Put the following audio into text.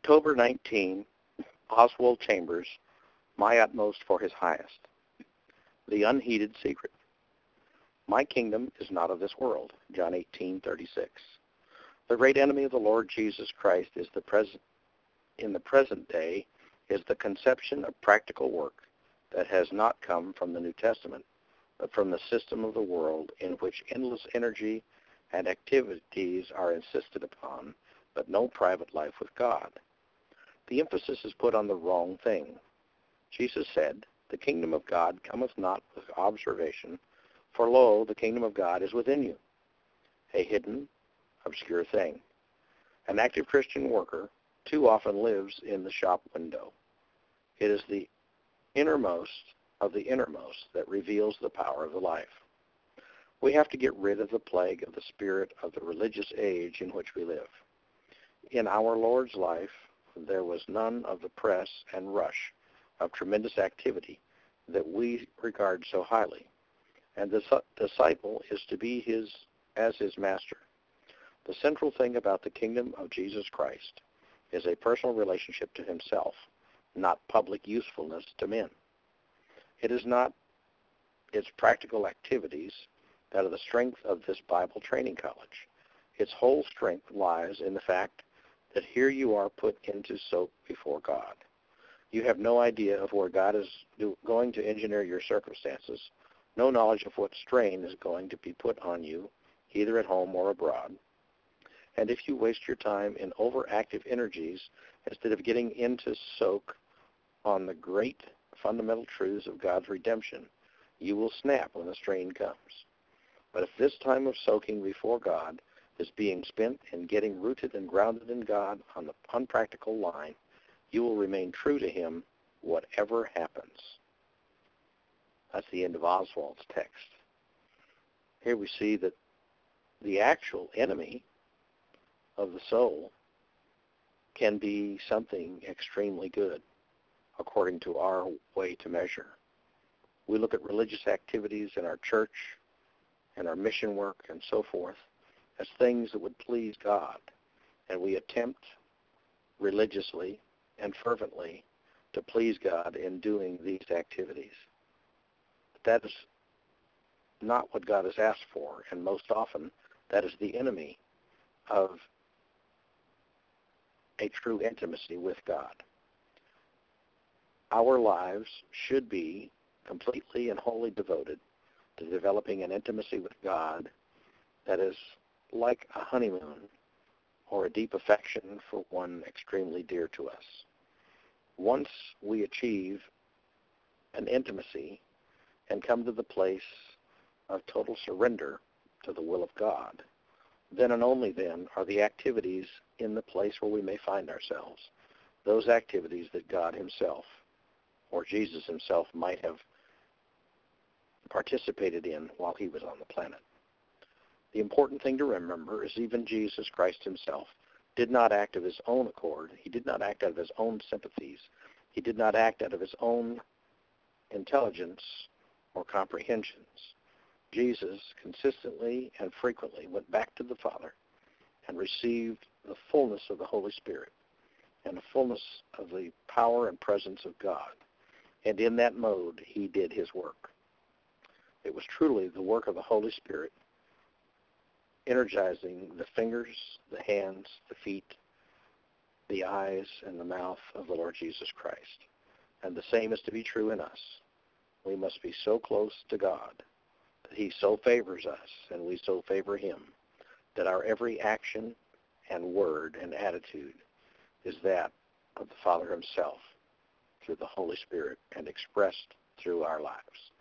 October 19, Oswald Chambers, My Utmost for His Highest. The Unheeded Secret. My kingdom is not of this world. John 18:36. The great enemy of the Lord Jesus Christ is in the present day is the conception of practical work that has not come from the New Testament, but from the system of the world in which endless energy and activities are insisted upon, but no private life with God. The emphasis is put on the wrong thing. Jesus said, "The kingdom of God cometh not with observation, for lo, the kingdom of God is within you," a hidden, obscure thing. An active Christian worker too often lives in the shop window. It is the innermost of the innermost that reveals the power of the life. We have to get rid of the plague of the spirit of the religious age in which we live. In our Lord's life, there was none of the press and rush of tremendous activity that we regard so highly, and the disciple is to be as his master. The central thing about the kingdom of Jesus Christ is a personal relationship to himself, not public usefulness to men. It is not its practical activities that are the strength of this Bible training college. Its whole strength lies in the fact that here you are put into soak before God. You have no idea of where God is going to engineer your circumstances, no knowledge of what strain is going to be put on you, either at home or abroad. And if you waste your time in overactive energies instead of getting into soak on the great fundamental truths of God's redemption, you will snap when the strain comes. But if this time of soaking before God is being spent in getting rooted and grounded in God on the unpractical line, you will remain true to him whatever happens. That's the end of Oswald's text. Here we see that the actual enemy of the soul can be something extremely good, according to our way to measure. We look at religious activities in our church and our mission work and so forth as things that would please God, and we attempt religiously and fervently to please God in doing these activities. But that is not what God has asked for, and most often that is the enemy of a true intimacy with God. Our lives should be completely and wholly devoted to developing an intimacy with God that is like a honeymoon or a deep affection for one extremely dear to us. Once we achieve an intimacy and come to the place of total surrender to the will of God, then and only then are the activities in the place where we may find ourselves, those activities that God himself or Jesus himself might have participated in while he was on the planet. The important thing to remember is even Jesus Christ himself did not act of his own accord. He did not act out of his own sympathies. He did not act out of his own intelligence or comprehensions. Jesus consistently and frequently went back to the Father and received the fullness of the Holy Spirit and the fullness of the power and presence of God. And in that mode, he did his work. It was truly the work of the Holy Spirit, energizing the fingers, the hands, the feet, the eyes, and the mouth of the Lord Jesus Christ. And the same is to be true in us. We must be so close to God that he so favors us and we so favor him that our every action and word and attitude is that of the Father himself through the Holy Spirit and expressed through our lives.